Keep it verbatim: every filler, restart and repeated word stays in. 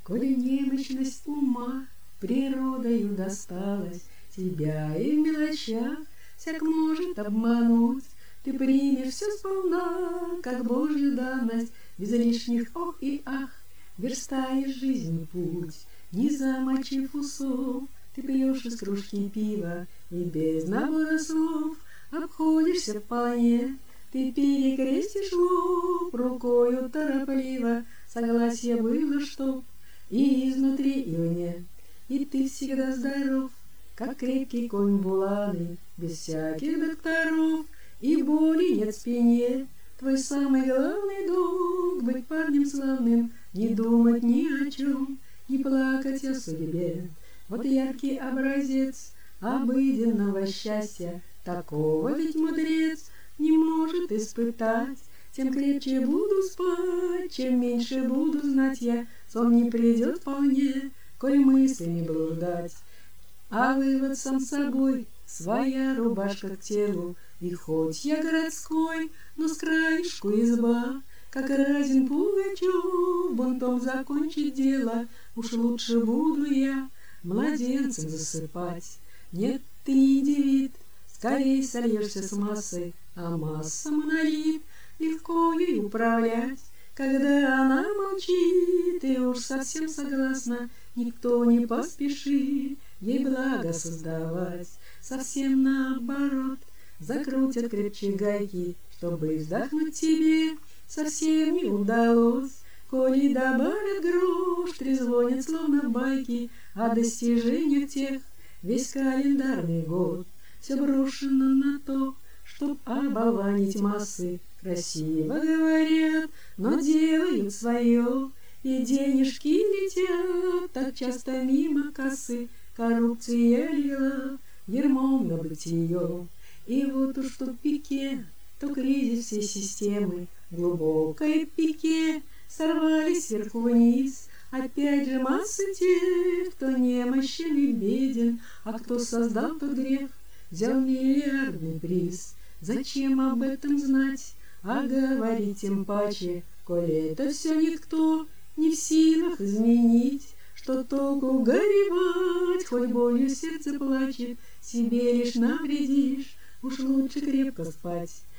Коли немощность ума природою досталась, тебя и в мелочах всяк может обмануть. Ты примешь все сполна, как Божью данность, без лишних ох и ах, верстаешь жизнь путь, не замочив усов. Ты пьешь из кружки пива и без набора слов обходишься вполне. Ты перекрестишь лоб рукою торопливо, согласие было, что и изнутри, и вне. И ты всегда здоров, как крепкий конь буланы, без всяких докторов, и боли нет в спине. Твой самый главный долг — быть парнем славным, не думать ни о чем, не плакать о судьбе. Вот яркий образец обыденного счастья, такого ведь мудрец не может испытать. Тем крепче буду спать, чем меньше буду знать я, сон не придет вполне, коль мысли не блуждать. А вывод сам собой, своя рубашка к телу, и хоть я городской, но с краешку изба, как Разин Пугачев, бунтом закончить дело, уж лучше буду я младенцем засыпать. Нет, ты не индивид, скорей сольешься с массой, а масса монолит, легко ей управлять. Когда она молчит, и уж совсем согласна, никто не поспешит ей благо создавать. Совсем наоборот, закрутят крепче гайки, чтобы вздохнуть тебе совсем не удалось. Коли добавят грош, трезвонят словно байки о достижениях тех весь календарный год. Все брошено на то, чтоб оболванить массы. Красиво говорят, но делают свое, и денежки летят так часто мимо кассы. Коррупция лила ермом на бытие. И вот уж то пике, то кризис всей системы, глубокой пике сорвались сверху вниз. Опять же масса тех, кто немощен и беден, а кто создал тот грех, взял миллиардный приз. Зачем об этом знать, а говорить тем паче, коли это все никто не в силах изменить? Что толку горевать, хоть болью сердце плачет, себе лишь навредишь, уж лучше крепко спать.